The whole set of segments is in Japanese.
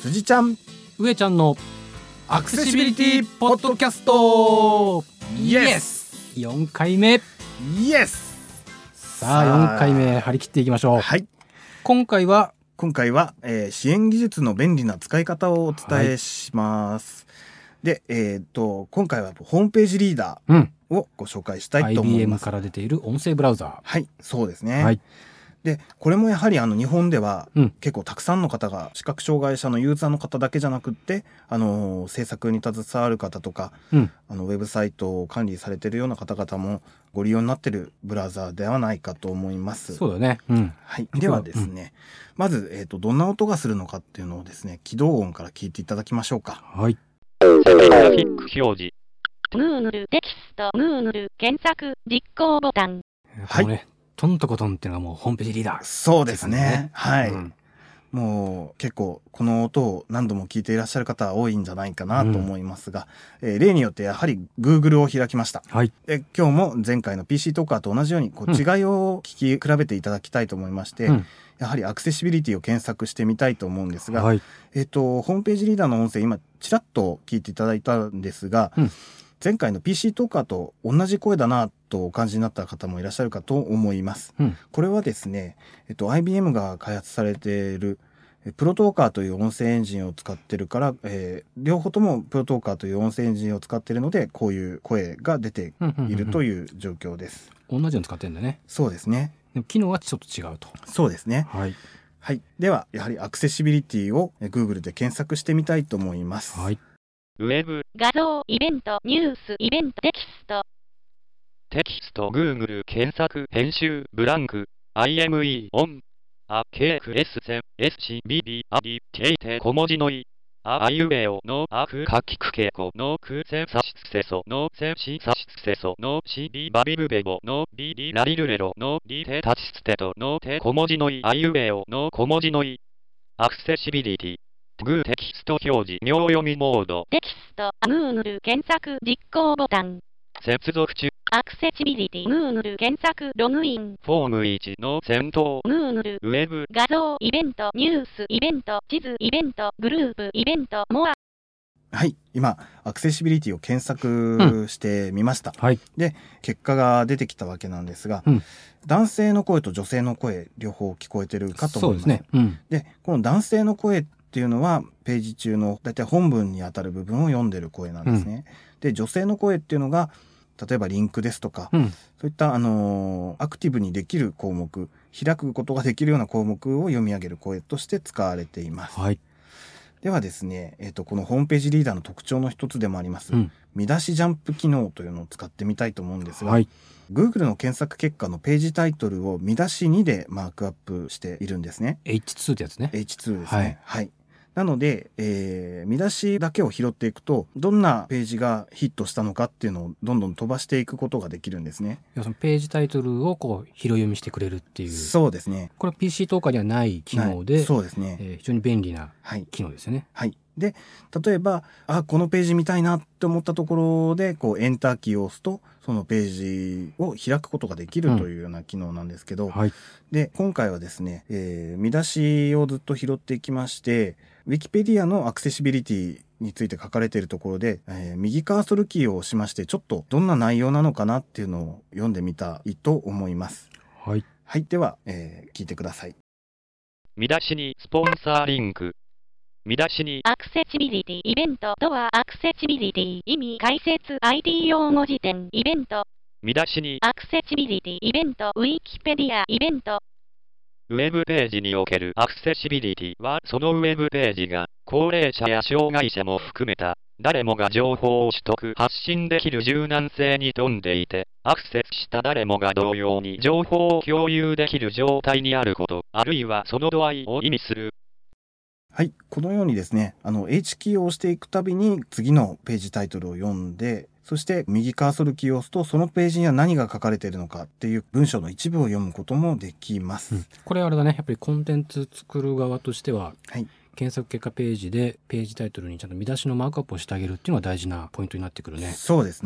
辻ちゃん、 上ちゃんのアクセシビリティポッドキャスト、 イエス 4回目。 イエス。 さあ4回目張り切っていきましょう。 はい、 今回は、 支援技術の便利な使い方をお伝えします、で、今回はホームページリーダーをご紹介したいと思います。 IBM から出ている音声ブラウザー。 はい、そうですね、 はい、 でこれもやはり日本では、 うん、 結構たくさんの方が視覚障害者のユーザーの方だけじゃなくって制作に携わる方とか、 うん、 ウェブサイトを管理されているような方々もご利用になっているブラウザーではないかと思います。 そうだね、うん、 はい、ではですね、まず、どんな音がするのかっていうのをですね、起動音から聞いていただきましょうか。 はい。 グラフィック表示、 Google テキスト、Google 検索実行ボタン。 このね、トントコトンっていうのがもうホームページリーダー。 そうですね。はい、 うん、 もう結構この音を何度も聞いていらっしゃる方は多いんじゃないかなと思いますが、例によってやはり Google を開きました。 はい、 で今日も前回の PC トーカーと同じように違いを聞き比べていただきたいと思いまして、やはりアクセシビリティを検索してみたいと思うんですが、 はい、 ホームページリーダーの音声今ちらっと聞いていただいたんですが、前回の PC トーカーと同じ声だなとお感じになった方もいらっしゃるかと思います。これはですね、IBM が開発されているプロトーカーという音声エンジンを使ってるから、両方ともプロトーカーという音声エンジンを使っているので、こういう声が出ているという状況です。 同じの使ってるんだね。 そうですね。 でも機能はちょっと違うと。 そうですね。 はい、 はい、ではやはりアクセシビリティを Google で検索してみたいと思います。 はい、 ウェブ、 画像、イベント、ニュース、イベント、テキスト。 テキスト、Google 検索、編集、ブランク、IME、オン、KXS、SCBB、TT、小文字のい、あいうえおのあくかきくけこのくせさしつせそのせしさしつせそのしびばびぶべぼのびりらりるれろのりてたちつてとのて小文字のいあいうえおの小文字のい。アクセシビリティ。グーテキスト表示秒読みモード。 テキスト、Google 検索実行ボタン。 接続中。 アクセシビリティ、Google 検索ログイン。 フォーム1の先頭。 Google ウェブ、 画像、イベント、ニュース、イベント、地図、イベント、グループ、イベント、モア。 はい、今アクセシビリティを検索してみました。 はい、 で結果が出てきたわけなんですが、男性の声と女性の声両方聞こえてるかと思います。 そうですね。 でこの男性の声っていうのはページ中のだいたい本文にあたる部分を読んでる声なんですね。で女性の声っていうのが例えばリンクですとか、そういったアクティブにできる項目、開くことができるような項目を読み上げる声として使われています。 はい、 ではですね、このホームページリーダーの特徴の一つでもあります、見出しジャンプ機能というのを使ってみたいと思うんですが、 はい、 Google の検索結果のページタイトルを見出し2でマークアップしているんですね。 H2 ってやつね。 H2 ですね。はい、なので、見出しだけを拾っていくとどんなページがヒットしたのかっていうのをどんどん飛ばしていくことができるんですね。 そのページタイトルをこう拾い読みしてくれるっていう。 そうですね。 これ PC トーカーにはない機能で、 そうですね、 非常に便利な機能ですね。 はい、で例えばこのページ見たいなって思ったところでエンターキーを押すとそのページを開くことができるというような機能なんですけど、で今回はですね、見出しをずっと拾っていきまして、ウィキペディアのアクセシビリティについて書かれているところで、右カーソルキーを押しましてちょっとどんな内容なのかなっていうのを読んでみたいと思います。はい、はい、では、聞いてください。 見出しにスポンサーリンク。見出しにアクセシビリティイベントドアアクセシビリティ意味解説 IT 用語辞典イベント。 見出しにアクセシビリティイベントウィキペディアイベント。 ウェブページにおけるアクセシビリティはそのウェブページが高齢者や障害者も含めた誰もが情報を取得発信できる柔軟性に富んでいて、アクセスした誰もが同様に情報を共有できる状態にあること、あるいはその度合いを意味する。 はい、このようにですね、H キーを押していくたびに次のページタイトルを読んで、そして右カーソルキーを押すとそのページには何が書かれているのかっていう文章の一部を読むこともできます。 これあれだね、やっぱりコンテンツ作る側としては、検索結果ページでページタイトルにちゃんと見出しのマークアップをしてあげるっていうのが大事なポイントになってくるね。 そうですね。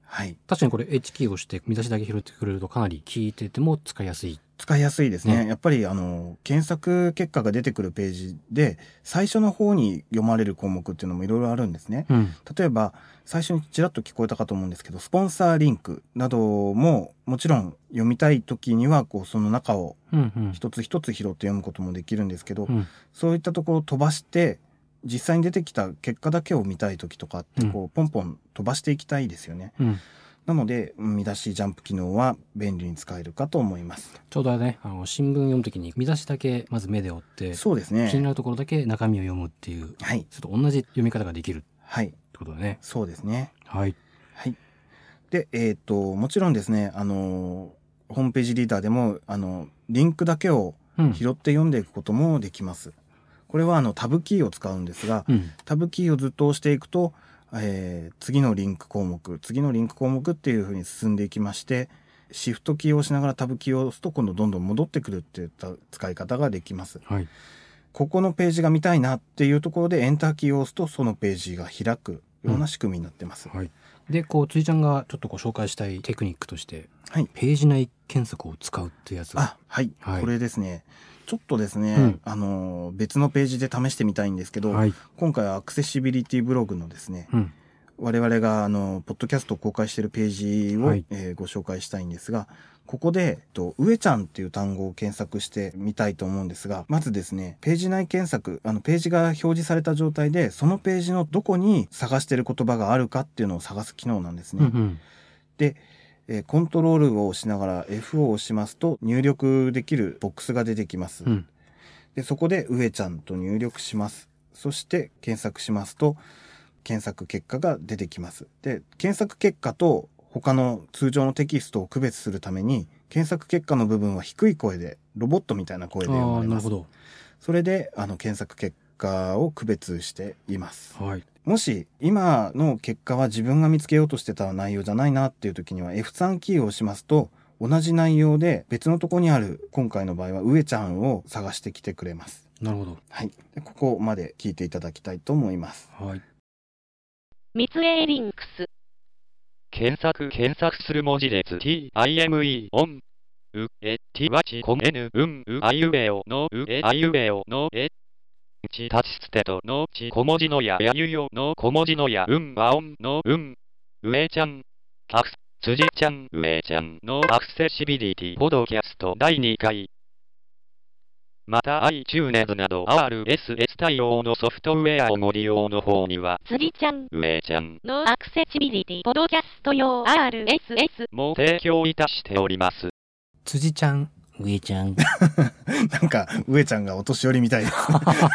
はい。 確かにこれ H キーを押して見出しだけ拾ってくれるとかなり聞いてても使いやすい。 使いやすいですね。やっぱり検索結果が出てくるページで最初の方に読まれる項目っていうのもいろいろあるんですね。例えば最初にちらっと聞こえたかと思うんですけど、スポンサーリンクなどももちろん読みたい時にはその中を一つ一つ拾って読むこともできるんですけど、そういったところを飛ばして実際に出てきた結果だけを見たい時とかってポンポン飛ばしていきたいですよね。なので見出しジャンプ機能は便利に使えるかと思います。 ちょうどね、新聞読むときに見出しだけまず目で追って、 そうですね、 気になるところだけ中身を読むっていう、 はい、 ちょっと同じ読み方ができるってことだね。 そうですね。 はい。 はい。で、もちろんですね、ホームページリーダーでもリンクだけを拾って読んでいくこともできます。これはタブキーを使うんですが、タブキーをずっと押していくと次のリンク項目っていう風に進んでいきまして、シフトキーを押しながらタブキーを押すと今度どんどん戻ってくるっていった使い方ができます。はい、ここのページが見たいなっていうところでエンターキーを押すとそのページが開くような仕組みになってます。はい、 で辻ちゃんがちょっと紹介したいテクニックとして、ページ内検索を使うってやつが、 これですね。ちょっとですね、別のページで試してみたいんですけど、今回はアクセシビリティブログのですね、我々がポッドキャストを公開しているページを、ご紹介したいんですが、ここで上ちゃんっていう単語を検索してみたいと思うんですが、まずですね、ページ内検索、ページが表示された状態でそのページのどこに探している言葉があるかっていうのを探す機能なんですね。でコントロールを押しながら F を押しますと入力できるボックスが出てきます。でそこで上ちゃんと入力します。そして検索しますと検索結果が出てきます。で検索結果と他の通常のテキストを区別するために検索結果の部分は低い声でロボットみたいな声で読まれます。それで検索結果を区別しています。もし今の結果は自分が見つけようとしてた内容じゃないなっていう時には F3 キーを押しますと同じ内容で別のところにある、今回の場合は上ちゃんを探してきてくれます。 なるほど。 はい。でここまで聞いていただきたいと思います。 はい。密営リンクス。 検索する文字列 TIME オンうえ T はちこん N あいうえおのうえあいうえおのえちたちつてとのち小文字のやゆよの小文字のやはオンの上ちゃん辻ちゃん上ちゃんのアクセシビリティポドキャスト第2回。また iTunes など RSS 対応のソフトウェアをご利用の方には辻ちゃん上ちゃんのアクセシビリティポドキャスト用 RSS も提供いたしております。 辻ちゃん上ちゃんなんか上ちゃんがお年寄りみたいです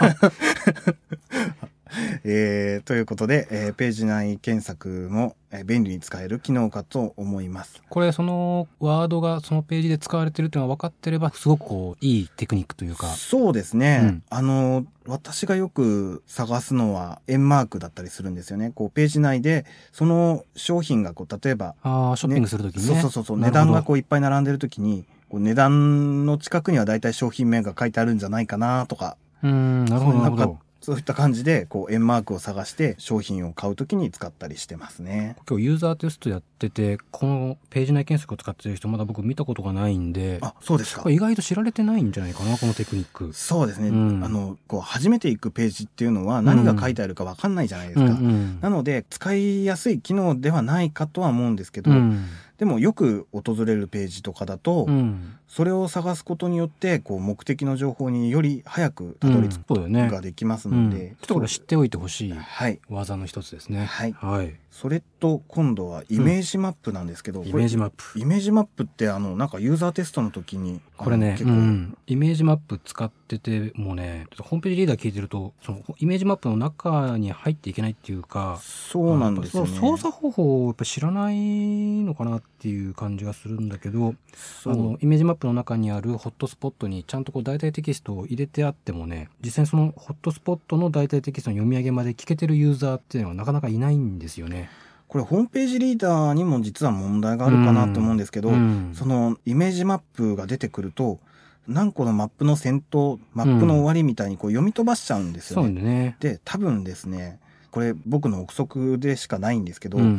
ということで、ページ内検索も、便利に使える機能かと思います。 これそのワードがそのページで使われてるっていうのは分かってればすごくいいテクニックというか。そうですね、 私がよく探すのは円マークだったりするんですよね。ページ内でその商品が例えばショッピングするときにね、 そう値段がいっぱい並んでるときに値段の近くにはだいたい商品名が書いてあるんじゃないかなとか。 なるほどなるほど。 そういった感じで円マークを探して商品を買うときに使ったりしてますね。 今日ユーザーテストやっててこのページ内検索を使ってる人まだ僕見たことがないんで。 そうですか。 意外と知られてないんじゃないかなこのテクニック。 そうですね、初めて行くページっていうのは何が書いてあるか分かんないじゃないですか、なので使いやすい機能ではないかとは思うんですけど、でもよく訪れるページとかだと、それを探すことによって目的の情報により早くたどり着くことができますので、 ちょっとこれ知っておいてほしい技の一つですね。 それと今度はイメージマップなんですけど、 イメージマップってなんかユーザーテストの時にこれね、イメージマップ使っててもね、ホームページリーダー聞いてるとそのイメージマップの中に入っていけないっていうか、 そうなんですよね。 操作方法をやっぱ知らないのかなっていう感じがするんだけど、イメージマップの中にあるホットスポットにちゃんと代替テキストを入れてあってもね、実際にそのホットスポットの代替テキストの読み上げまで聞けてるユーザーっていうのはなかなかいないんですよね。 これホームページリーダーにも実は問題があるかなと思うんですけど、そのイメージマップが出てくると何個のマップの先頭、マップの終わりみたいに読み飛ばしちゃうんですよね。で多分ですね、これ僕の憶測でしかないんですけど、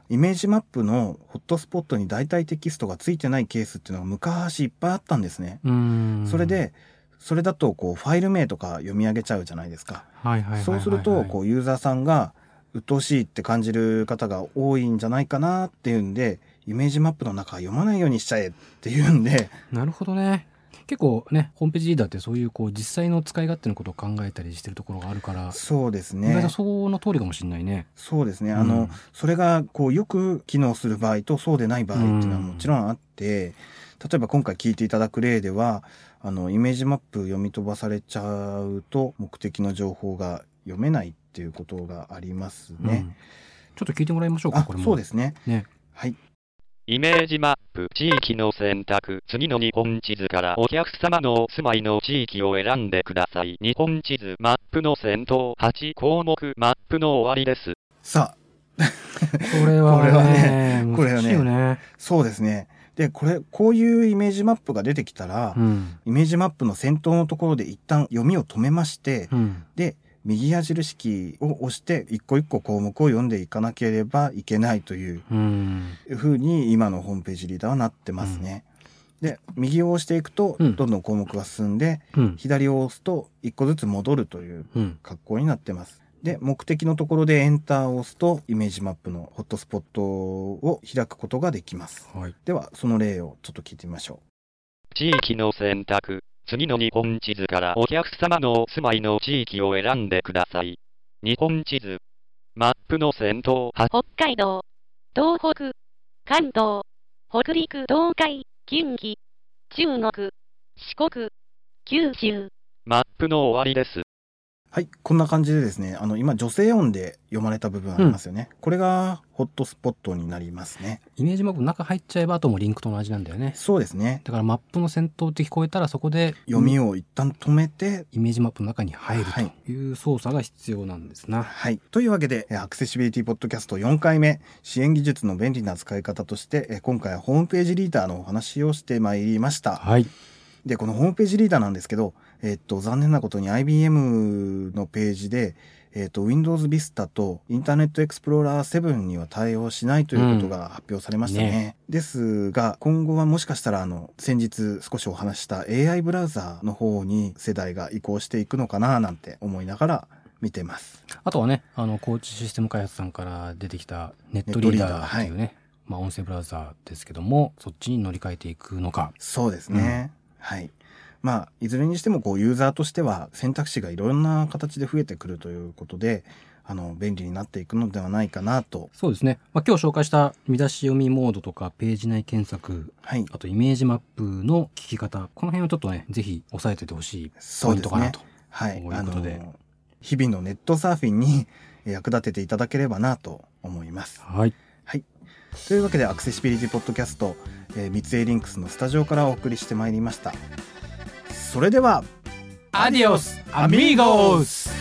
イメージマップのホットスポットに代替テキストがついてないケースっていうのが昔いっぱいあったんですね。それでそれだとこうファイル名とか読み上げちゃうじゃないですか。そうするとこうユーザーさんが鬱陶しいって感じる方が多いんじゃないかなっていうんで、イメージマップの中は読まないようにしちゃえっていうんで。 なるほどね。結構ね、ホームページリーダーってそういうこう実際の使い勝手のことを考えたりしてるところがあるから。そうですね。意外とその通りかもしれないね。 そうですね。それがこうよく機能する場合とそうでない場合っていうのはもちろんあって、例えば今回聞いていただく例では、イメージマップ読み飛ばされちゃうと目的の情報が読めないっていうことがありますね。 ちょっと聞いてもらいましょうか。これもそうですね。はい。 イメージマップ地域の選択。次の日本地図からお客様のお住まいの地域を選んでください。日本地図マップの先頭8項目マップの終わりです。 さあこれはね難しいよね。 そうですね。でこういうイメージマップが出てきたら、イメージマップの先頭のところで一旦読みを止めまして、で右矢印キーを押して一個一個項目を読んでいかなければいけないというふうに今のホームページリーダーはなってますね。で右を押していくとどんどん項目が進んで、左を押すと一個ずつ戻るという格好になってます。で目的のところでエンターを押すとイメージマップのホットスポットを開くことができます。ではその例をちょっと聞いてみましょう。地域の選択。次の日本地図からお客様のお住まいの地域を選んでください。日本地図マップの先頭北海道、東北、関東、北陸、東海、近畿、中国、四国、九州。 マップの終わりです。 はい、こんな感じでですね、今女性音で読まれた部分ありますよね。これがホットスポットになりますね。 イメージマップの中入っちゃえばあともリンクと同じなんだよね。 そうですね。だからマップの先頭って聞こえたらそこで読みを一旦止めてイメージマップの中に入るという操作が必要なんですな。 はい。というわけでアクセシビリティポッドキャスト4回目、支援技術の便利な使い方として今回はホームページリーダーのお話をしてまいりました。 はい。 でこのホームページリーダーなんですけど、残念なことに IBM のページで、Windows Vista と Internet Explorer 7には対応しないということが発表されましたね。ですが今後はもしかしたら先日少しお話した AI ブラウザーの方に世代が移行していくのかななんて思いながら見てます。 あとはね高知システム開発さんから出てきたネットリーダーっていうね、音声ブラウザーですけどもそっちに乗り換えていくのか。 そうですね。はい。いずれにしてもユーザーとしては選択肢がいろんな形で増えてくるということで便利になっていくのではないかなと。 そうですね。今日紹介した見出し読みモードとかページ内検索、あとイメージマップの聞き方、この辺をちょっとねぜひ押さえておいてほしいポイントかなということで、 日々のネットサーフィンに役立てていただければなと思います。 はい。 というわけでアクセシビリティポッドキャスト、三井リンクスのスタジオからお送りしてまいりました。それではアディオスアミーゴス。